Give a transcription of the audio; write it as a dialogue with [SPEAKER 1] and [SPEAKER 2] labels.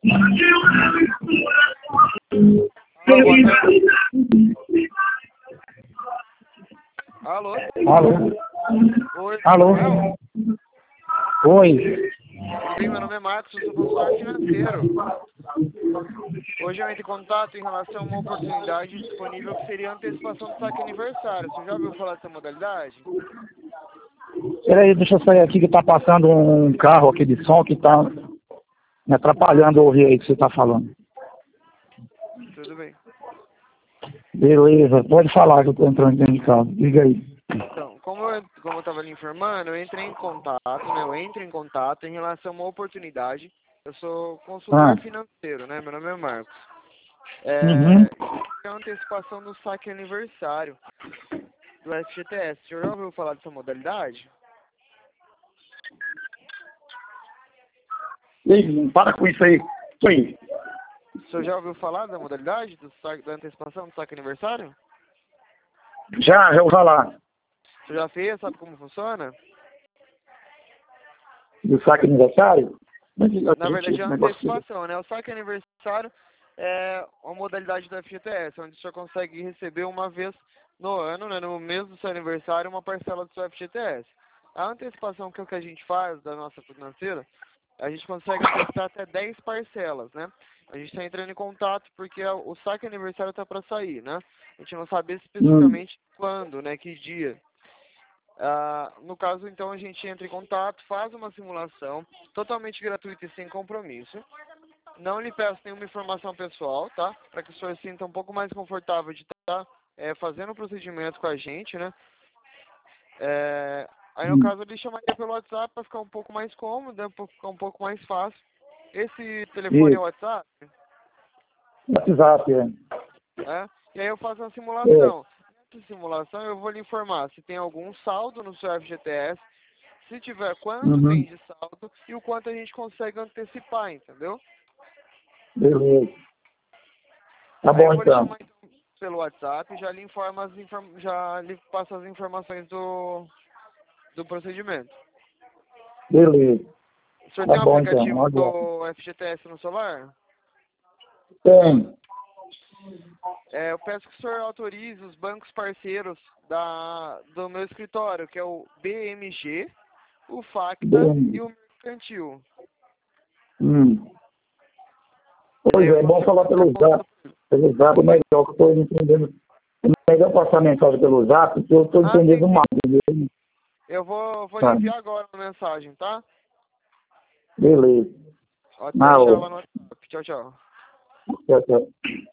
[SPEAKER 1] Alô, boa tarde. Alô?
[SPEAKER 2] Alô?
[SPEAKER 1] Oi,
[SPEAKER 2] Alô?
[SPEAKER 1] Samuel?
[SPEAKER 2] Oi.
[SPEAKER 1] Tudo bem? Meu nome é Marcos, eu sou consultor financeiro. Hoje eu entro em contato em relação a uma oportunidade disponível que seria a antecipação do saque aniversário. Você já ouviu falar dessa modalidade?
[SPEAKER 2] Peraí, deixa eu sair aqui que tá passando um carro aqui de som que tá me atrapalhando a ouvir aí o que você tá falando.
[SPEAKER 1] Tudo bem.
[SPEAKER 2] Beleza, pode falar que eu tô entrando dentro de casa. Diga aí.
[SPEAKER 1] Então, como eu estava lhe informando, eu entrei em contato, né? Eu entro em contato em relação a uma oportunidade. Eu sou consultor financeiro, né? Meu nome é Marcos.
[SPEAKER 2] Uhum.
[SPEAKER 1] É a antecipação do saque aniversário do FGTS. Você já ouviu falar dessa modalidade?
[SPEAKER 2] Ei, não para com isso aí. Oi.
[SPEAKER 1] Você já ouviu falar da modalidade da antecipação do saque aniversário?
[SPEAKER 2] Já vou falar.
[SPEAKER 1] Você já fez? Sabe como funciona?
[SPEAKER 2] Do saque aniversário?
[SPEAKER 1] Na verdade, é a antecipação, né? O saque aniversário é uma modalidade do FGTS, onde o senhor consegue receber uma vez no ano, né, no mês do seu aniversário, uma parcela do seu FGTS. A antecipação, que é o que a gente faz da nossa financeira, a gente consegue antecipar até 10 parcelas, né? A gente está entrando em contato porque o saque aniversário está para sair, né? A gente não sabe especificamente quando, né? Que dia. No caso, então, a gente entra em contato, faz uma simulação totalmente gratuita e sem compromisso. Não lhe peço nenhuma informação pessoal, tá? Para que o senhor sinta um pouco mais confortável de estar fazendo o procedimento com a gente, né? Aí, no caso, eu lhe chamaria pelo WhatsApp para ficar um pouco mais cômodo, né? Para ficar um pouco mais fácil. Esse telefone é o
[SPEAKER 2] Isso.
[SPEAKER 1] WhatsApp?
[SPEAKER 2] WhatsApp, é.
[SPEAKER 1] E aí eu faço uma
[SPEAKER 2] É.
[SPEAKER 1] simulação. Nessa simulação, eu vou lhe informar se tem algum saldo no seu FGTS, se tiver, quanto tem
[SPEAKER 2] Uhum.
[SPEAKER 1] de saldo e o quanto a gente consegue antecipar, entendeu?
[SPEAKER 2] Beleza. Tá
[SPEAKER 1] Aí eu
[SPEAKER 2] bom
[SPEAKER 1] vou lhe
[SPEAKER 2] então.
[SPEAKER 1] chamar então, pelo WhatsApp e já lhe informo já lhe passo as informações do procedimento.
[SPEAKER 2] Beleza.
[SPEAKER 1] O senhor
[SPEAKER 2] Tá
[SPEAKER 1] tem um
[SPEAKER 2] bom então.
[SPEAKER 1] aplicativo
[SPEAKER 2] Agora.
[SPEAKER 1] do FGTS no celular?
[SPEAKER 2] Tem.
[SPEAKER 1] Eu peço que o senhor autorize os bancos parceiros do meu escritório, que é o BMG, o Facta
[SPEAKER 2] Bem.
[SPEAKER 1] e o Mercantil. E
[SPEAKER 2] Pois
[SPEAKER 1] aí eu
[SPEAKER 2] é bom
[SPEAKER 1] consigo
[SPEAKER 2] falar
[SPEAKER 1] fazer a
[SPEAKER 2] pelo
[SPEAKER 1] conta
[SPEAKER 2] Zap. Pelo Zap é melhor, que eu estou entendendo. É melhor passar mensagem pelo Zap, porque eu estou
[SPEAKER 1] sim,
[SPEAKER 2] entendendo
[SPEAKER 1] sim.
[SPEAKER 2] mal, entendeu?
[SPEAKER 1] Eu vou lhe
[SPEAKER 2] Tá.
[SPEAKER 1] enviar agora uma mensagem, tá?
[SPEAKER 2] Beleza.
[SPEAKER 1] Pode
[SPEAKER 2] Na
[SPEAKER 1] deixar
[SPEAKER 2] hora.
[SPEAKER 1] lá no WhatsApp. Tchau, tchau.
[SPEAKER 2] Tchau, tchau.